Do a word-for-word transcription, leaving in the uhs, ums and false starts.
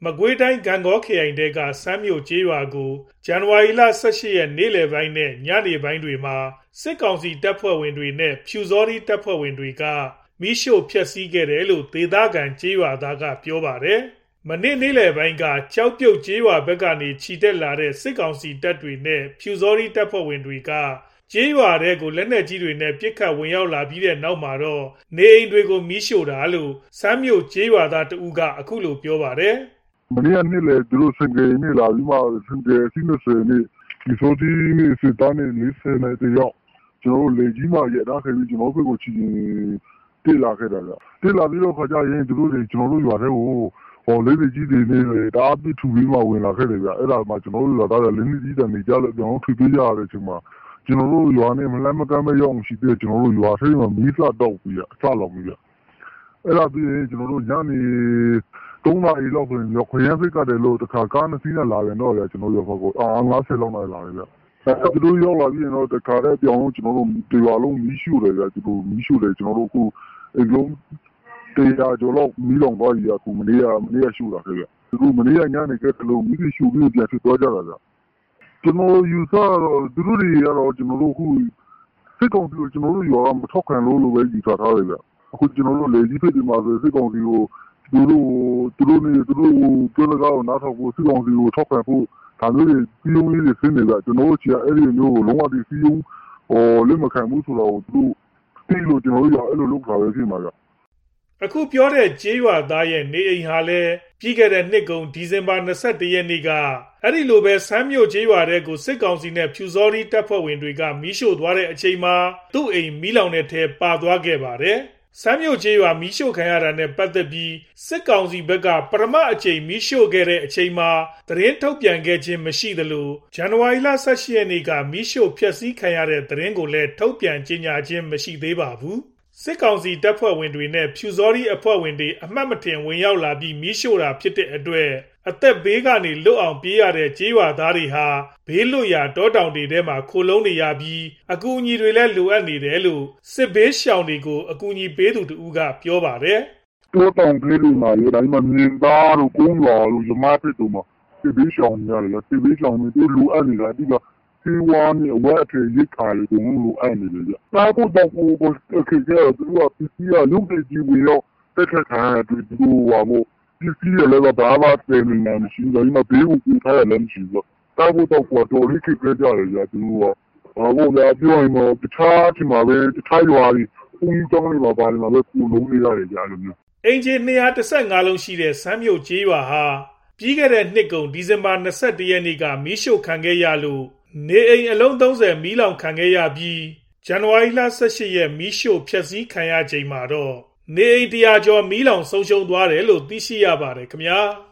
မကွေးတိုင်းဂန့်ဂေါခရိုင်ထဲကစမ်းမြို့ကျေးရွာကိုဇန်နဝါရီလ ၁၈ ရက်နေ့လယ်ပိုင်းနဲ့ညနေပိုင်းတွေမှာစစ်ကောင်စီတပ်ဖွဲ့ဝင်တွေနဲ့ဖြူစောထီးတပ်ဖွဲ့ဝင်တွေကမီးရှို့ဖျက်ဆီးခဲ့တယ်လို့ဒေသခံကျေးရွာသားကပြောပါတယ်။မနေ့နေ့လယ်ပိုင်းကကြောက်ပြုတ်ကျေးရွာဘက်ကနေခြိတက်လာတဲ့စစ်ကောင်စီတပ်တွေနဲ့ဖြူစောထီးတပ်ဖွဲ့ဝင်တွေကကျေးရွာထဲကိုလက်နက်ကြီးတွေနဲ့ပစ်ခတ်ဝင်ရောက်လာပြီးတဲ့နောက်မှာတော့နေအိမ်တွေကိုမီးရှို့တာလို့စမ်းမြို့ကျေးရွာသားတဦးကအခုလိုပြောပါတယ်။မနေ့ကနေ့လေသူတို့စင်ကြေးနေလာပြီးမှစင်ကြေးစီးနေစနေဒီဆိုဒီနေစတန်းနေလေးစနေတယောက်ကျွန်တော်လေကြီးမှရတာခဲ့ပြီးကျွန်တော်ဘက်ကိုချီတေးလာခဲ့တာကတေးလာပြီးတော့ခါကြရင်သူတို့တွေကျွန်တော်တို့ရွာထဲကိုဟောလေးကြီးတွေနေဒါအပိထူပြီးမှဝင်လာခဲ့တယ်ဗျအဲ့ဒါမှကျွန်တော်တို့ရွာသားတွေလင်းကြီးတွေနေကြလို့ကျွန်တော်ထွေပြေးကြရတဲ့အချိန်မှာကျွန်တော်တို့ရွာနဲ့မလမ်းမကမ်းမရောက်ရှိသေးကျွန်တော်တို့ရွာထဲမှာမီးစတော့ပြီးအချလောက်ပြီးအဲ့ဒါပြီးရင်ကျွန်တော်တို့ညနေသုံးနာရီလောက်ဆိုရင်ခရမ်းစိတ်ကတည်းလို့တခါကားနှစ်စီးနဲ့လာရင်တော့ရကျွန်တော်တို့ရွာဘက်ကိုအာငါးဆယ်လောက်နဲ့လာတယ်ဗျအဲ့ဒီလိုရောက်လာပြီးတော့တခါတည်းပြောင်းလို့ကျွန်တော်တို့ဒီရွာလုံးမီးရှို့တယ်ဗျဒီလိုမီးရှို့တယ်ကျွန်တော်တို့အခုအလုံးတရားကျော်လောက်မီးလောင်သွားပြီအခုမနေ့ကမနေ့ကရှို့တာခဲ့ဗျသူတို့မနေ့ကညနေကတည်းလို့မီးရှို့ပြီးပြန်ဖြစ်သွားကြတာဗျကျွန်တော်ယူဆတော့သူတို့တွေကတော့ကျွန်တော်တို့အခုစစ်ကောင်စီကိုကျွန်တော်တို့ရွာကမထောက်ခံလို့လို့ပဲယူဆထားတယ်ဗျအခုကျွန်တော်တို့လေကြီးဖြစ်ဒီမှာဆိုစစ်ကောင်စီကိုသူတို့သူတို့နေသူတို့ပြောလကောက်နားထောင်ဖို့စစ်ကောင်စီကိုထောက်ခံဖို့ဒါမျိုးတွေပြီးုံလေးတွေဆင်းနေကြကျွန်တော်တို့ချီအဲ့ဒီမျိုးကိုလုံးဝဒီစီယုံဟိုလက်မခံဘူးဆိုတော့သူတို့ပြီးလို့ကျွန်တော်တို့ရွာအဲ့လိုလုပ်တာပဲဖြစ်မှာဗျအခုပြောတဲ့ကျေးရွာသားရဲ့နေအိမ်ဟာလည်းပြီးခဲ့တဲ့နှစ်ကုန်ဒီဇင်ဘာ၂၁ရက်နေ့ကအဲ့ဒီလိုပဲစမ်းမြို့ကျေးရွာတဲကိုစစ်ကောင်စီနဲ့ဖြူစောထီးတပ်ဖွဲ့ဝင်တွေကမီးရှို့သွားတဲ့အချိန်မှာသူ့အိမ်မီးလောင်တဲ့ထဲပါသွားခဲ့ပါတယ်။စမ်းမြို့ကျေးရွာမီးရှို့ခံရတာနဲ့ပတ်သက်ပြီးစစ်ကောင်စီဘက်ကပထမအကြိမ်မီးရှို့ခဲ့တဲ့အချိန်မှာသတင်းထုတ်ပြန်ခဲ့ခြင်းမရှိသလိုဇန်နဝါရီလ၁၈ရက်နေ့ကမီးရှို့ဖျက်ဆီးခံရတဲ့သတင်းကိုလည်းထုတ်ပြန်ကြေညာခြင်းမရှိသေးပါဘူး။စစ်ကောင်စီတပ်ဖွဲ့ဝင်တွေနဲ့ဖြူစောထီးအဖွဲ့ဝင်တွေအမှတ်မထင်ဝင်ရောက်လာပြီးမီးရှို့တာဖြစ်တဲ့အတွက်အသက်ဘေးကနေလွတ်အောင်ပြေးရတဲ့ကျေးရွာသားတွေဟာဘေးလွတ်ရာတောတောင်တွေထဲမှာခိုလုံနေရပြီးအကူအညီတွေလည်းလိုအပ်နေတယ်လို့စစ်ဘေးရှောင်တွေကိုအကူအညီပေးသူတဦးကပြောပါတယ်။တောတောင်တွေမှာရတိုင်းမှာမြင်သားတို့ကုန်းရွာတို့ရမဖြစ်တို့မှာစစ်ဘေးရှောင်ရတယ်စစ်ဘေးရှောင်တွေလိုအပ်နေတာဒီကဒီဝါနဲ့ဝက်ထေရိတ်ခါလေးကိုလိုအပ်နေတယ်။ဒါကိုတော့ကိုကိုခေကြသူကပစ္စည်းကလုံတဲ့ကြီးဝင်တော့တက်ခါခါတူတူဝါမို့ပစ္စည်းလည်းဘာမှတင်နေမှမရှိဘူး။ဒီမှာဘေးကိုပြထားရလည်းမရှိဘူး။ဒါကိုတော့ကိုတော်လေးခေကြရတယ်ကြာသူကဘာလို့လဲပြောရင်တော့တခြားဒီမှာပဲတခြားရွာကြီးဦးကျောင်းလေးမှာပါနေမှာပဲကိုလုံးနေရတယ်ကြာလို့မျိုးအင်ဂျီ၂၁၅လုံးရှိတဲ့စမ်းမြို့ကျေးရွာဟာပြီးခဲ့တဲ့နှစ်ကုန်ဒီဇင်ဘာ၂၁ရက်နေ့ကမီးရှို့ခံခဲ့ရလို့နေအိမ်အလုံး၃၀မီးလောင်ခံခဲ့ရပြီးဇန်နဝါရီလ၁၈ရက်မီးရှို့ဖျက်ဆီးခံရချိန်မှာတော့နေအိမ်တရာကျော်မီးလောင်ဆုံးရှုံးသွားတယ်လို့သိရှိရပါတယ်ခင်ဗျာ။